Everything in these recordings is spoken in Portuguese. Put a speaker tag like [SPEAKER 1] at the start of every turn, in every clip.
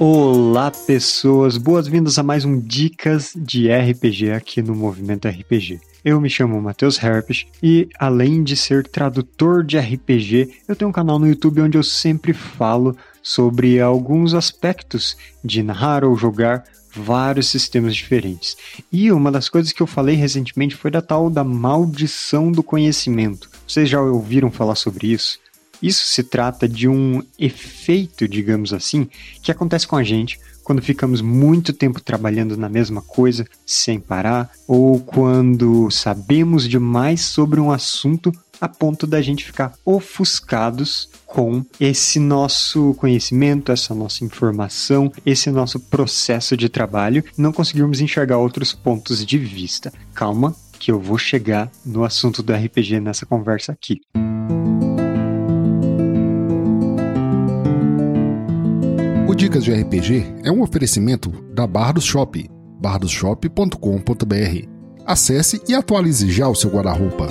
[SPEAKER 1] Olá pessoas, boas-vindas a mais um Dicas de RPG aqui no Movimento RPG. Eu me chamo Matheus Herpes e, além de ser tradutor de RPG, eu tenho um canal no YouTube onde eu sempre falo sobre alguns aspectos de narrar ou jogar vários sistemas diferentes. E uma das coisas que eu falei recentemente foi da tal da maldição do conhecimento. Vocês já ouviram falar sobre isso? Isso se trata de um efeito, digamos assim, que acontece com a gente quando ficamos muito tempo trabalhando na mesma coisa sem parar, ou quando sabemos demais sobre um assunto a ponto da gente ficar ofuscados com esse nosso conhecimento, essa nossa informação, esse nosso processo de trabalho, e não conseguirmos enxergar outros pontos de vista. Calma, que eu vou chegar no assunto do RPG nessa conversa aqui.
[SPEAKER 2] O Dicas de RPG é um oferecimento da Bardos Shop, bardosshop.com.br. Acesse e atualize já o seu guarda-roupa.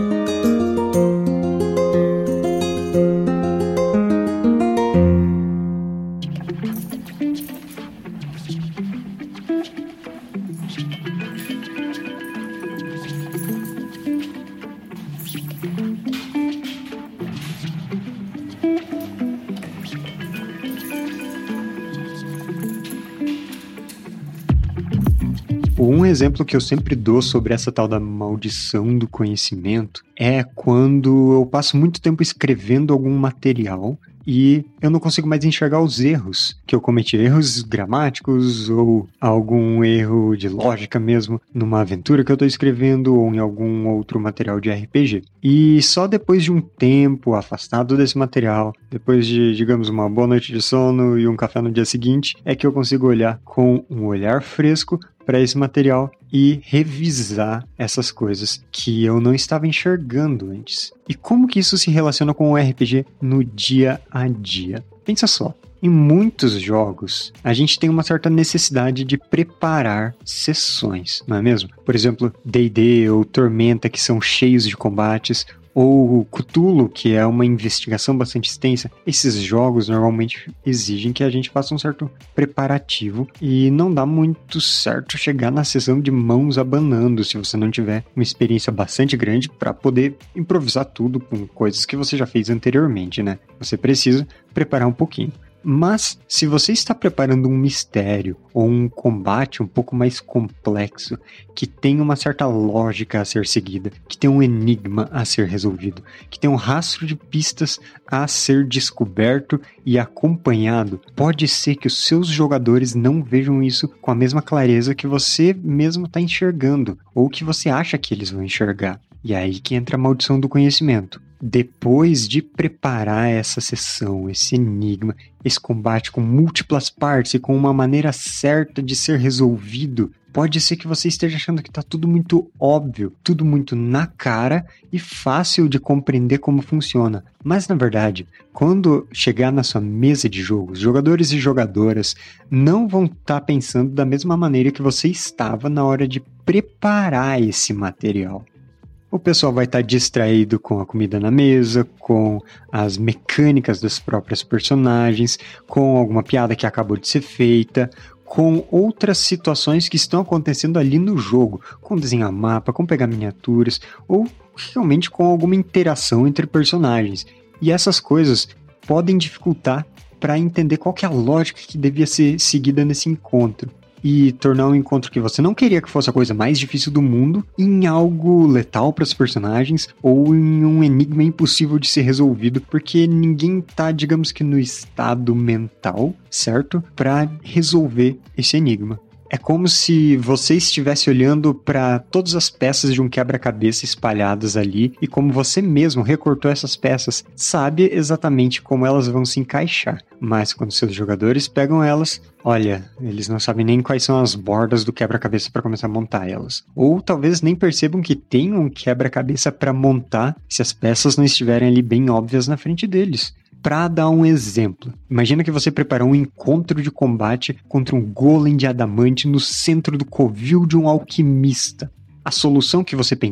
[SPEAKER 1] Um exemplo que eu sempre dou sobre essa tal da maldição do conhecimento é quando eu passo muito tempo escrevendo algum material e eu não consigo mais enxergar os erros que eu cometi, erros gramáticos ou algum erro de lógica mesmo numa aventura que eu estou escrevendo ou em algum outro material de RPG. E só depois de um tempo afastado desse material, depois de, digamos, uma boa noite de sono e um café no dia seguinte, é que eu consigo olhar com um olhar fresco para esse material e revisar essas coisas que eu não estava enxergando antes. E como que isso se relaciona com o RPG no dia a dia? Pensa só, em muitos jogos a gente tem uma certa necessidade de preparar sessões, não é mesmo? Por exemplo, D&D ou Tormenta, que são cheios de combates, ou Cthulhu, que é uma investigação bastante extensa. Esses jogos normalmente exigem que a gente faça um certo preparativo e não dá muito certo chegar na sessão de mãos abanando se você não tiver uma experiência bastante grande para poder improvisar tudo com coisas que você já fez anteriormente, né? Você precisa preparar um pouquinho. Mas, se você está preparando um mistério ou um combate um pouco mais complexo, que tem uma certa lógica a ser seguida, que tem um enigma a ser resolvido, que tem um rastro de pistas a ser descoberto e acompanhado, pode ser que os seus jogadores não vejam isso com a mesma clareza que você mesmo está enxergando, ou que você acha que eles vão enxergar. E é aí que entra a maldição do conhecimento. Depois de preparar essa sessão, esse enigma, esse combate com múltiplas partes e com uma maneira certa de ser resolvido, pode ser que você esteja achando que está tudo muito óbvio, tudo muito na cara e fácil de compreender como funciona. Mas, na verdade, quando chegar na sua mesa de jogos, jogadores e jogadoras não vão estar pensando da mesma maneira que você estava na hora de preparar esse material. O pessoal vai estar distraído com a comida na mesa, com as mecânicas das próprias personagens, com alguma piada que acabou de ser feita, com outras situações que estão acontecendo ali no jogo, com desenhar mapa, com pegar miniaturas, ou realmente com alguma interação entre personagens. E essas coisas podem dificultar para entender qual que é a lógica que devia ser seguida nesse encontro. E tornar um encontro que você não queria que fosse a coisa mais difícil do mundo em algo letal para os personagens ou em um enigma impossível de ser resolvido, porque ninguém tá, digamos que no estado mental, certo? Para resolver esse enigma. É como se você estivesse olhando para todas as peças de um quebra-cabeça espalhadas ali e como você mesmo recortou essas peças, sabe exatamente como elas vão se encaixar. Mas quando seus jogadores pegam elas, olha, eles não sabem nem quais são as bordas do quebra-cabeça para começar a montar elas. Ou talvez nem percebam que tem um quebra-cabeça para montar se as peças não estiverem ali bem óbvias na frente deles. Para dar um exemplo, imagina que você preparou um encontro de combate contra um golem de adamante no centro do covil de um alquimista. A solução que você pensou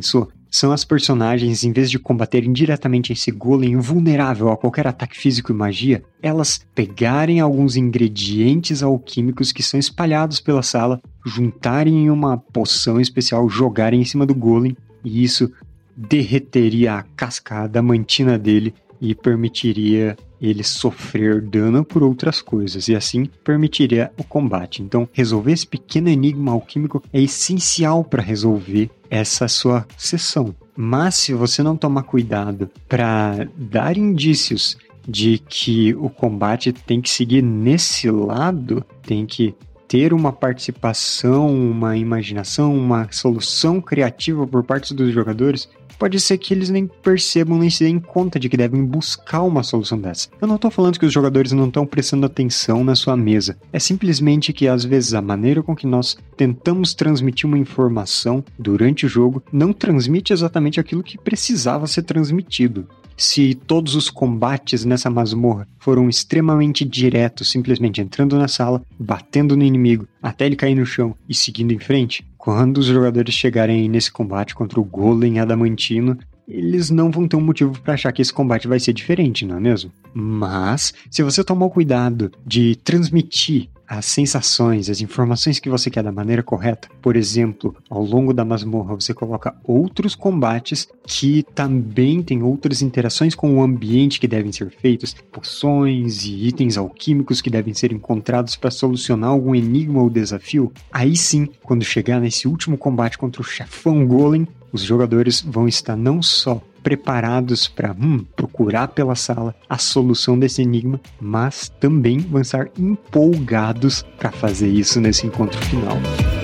[SPEAKER 1] são as personagens, em vez de combaterem diretamente esse golem vulnerável a qualquer ataque físico e magia, elas pegarem alguns ingredientes alquímicos que são espalhados pela sala, juntarem em uma poção especial, jogarem em cima do golem, e isso derreteria a casca adamantina dele e permitiria ele sofrer dano por outras coisas, e assim permitiria o combate. Então, resolver esse pequeno enigma alquímico é essencial para resolver essa sua sessão. Mas se você não tomar cuidado para dar indícios de que o combate tem que seguir nesse lado, tem que ter uma participação, uma imaginação, uma solução criativa por parte dos jogadores, pode ser que eles nem percebam, nem se deem conta de que devem buscar uma solução dessa. Eu não estou falando que os jogadores não estão prestando atenção na sua mesa. É simplesmente que, às vezes, a maneira com que nós tentamos transmitir uma informação durante o jogo não transmite exatamente aquilo que precisava ser transmitido. Se todos os combates nessa masmorra foram extremamente diretos, simplesmente entrando na sala, batendo no inimigo, até ele cair no chão e seguindo em frente, quando os jogadores chegarem nesse combate contra o Golem Adamantino, eles não vão ter um motivo para achar que esse combate vai ser diferente, não é mesmo? Mas, se você tomar o cuidado de transmitir as sensações, as informações que você quer da maneira correta, por exemplo, ao longo da masmorra você coloca outros combates que também têm outras interações com o ambiente que devem ser feitas, poções e itens alquímicos que devem ser encontrados para solucionar algum enigma ou desafio, aí sim, quando chegar nesse último combate contra o chefão Golem, os jogadores vão estar não só preparados para procurar pela sala a solução desse enigma, mas também vão estar empolgados para fazer isso nesse encontro final.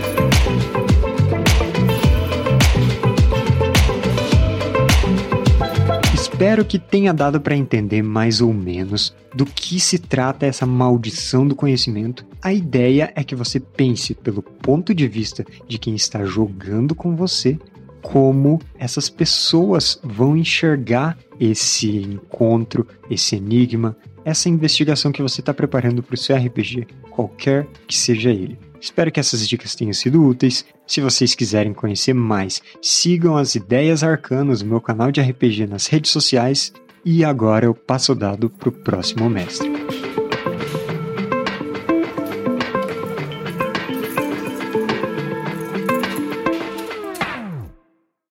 [SPEAKER 1] Espero que tenha dado para entender mais ou menos do que se trata essa maldição do conhecimento. A ideia é que você pense pelo ponto de vista de quem está jogando com você, como essas pessoas vão enxergar esse encontro, esse enigma, essa investigação que você está preparando para o seu RPG, qualquer que seja ele. Espero que essas dicas tenham sido úteis. Se vocês quiserem conhecer mais, sigam as Ideias Arcanas, meu canal de RPG nas redes sociais. E agora eu passo o dado para o próximo mestre.